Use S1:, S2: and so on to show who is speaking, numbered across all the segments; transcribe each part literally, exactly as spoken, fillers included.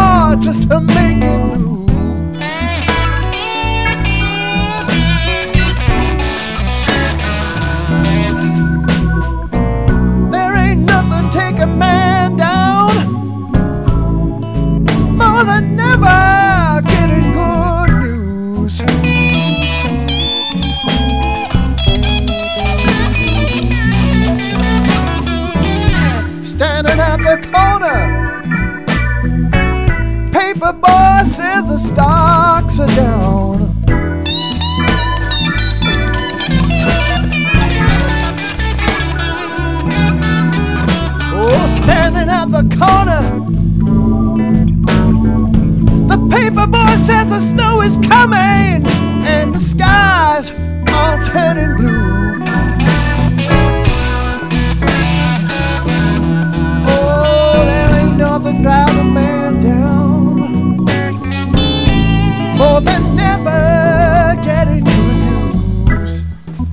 S1: hard just to make it through. There ain't nothing take a man down more than never getting good news. Standing at the corner, paper boy says the stocks are down. Oh, standing at the corner, the paper boy says the snow is coming and the skies are turning blue. Nothing drives a man down more than never getting good news.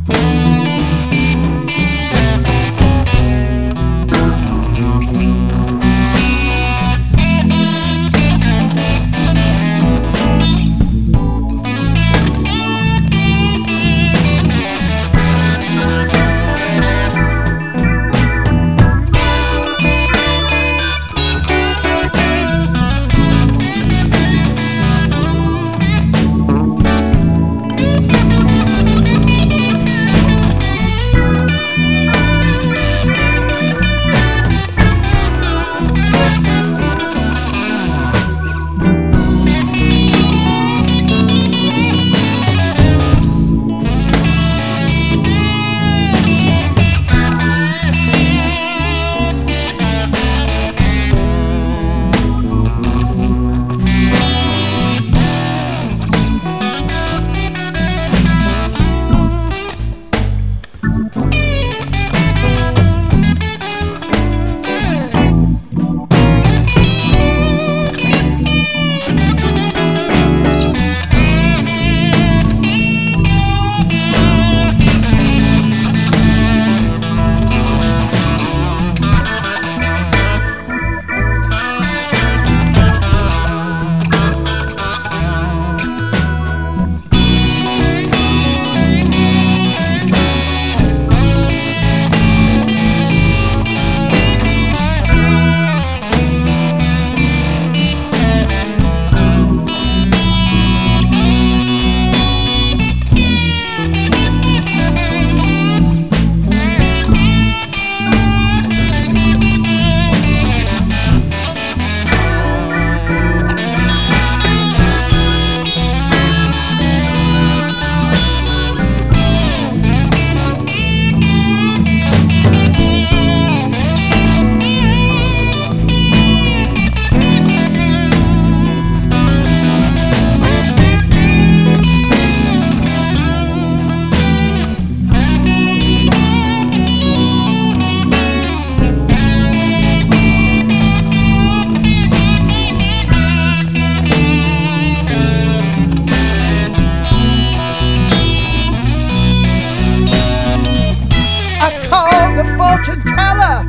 S1: Fortune teller,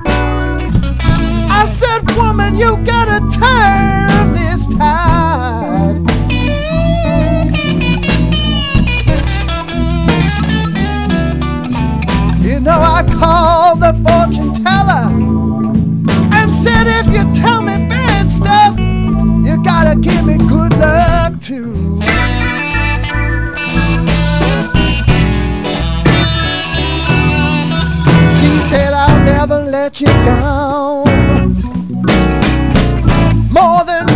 S1: I said, woman, you gotta turn this tide. You know, I called the fortune teller and said, if you tell me bad stuff, you gotta give me good luck too. She said, I'll never let you down more than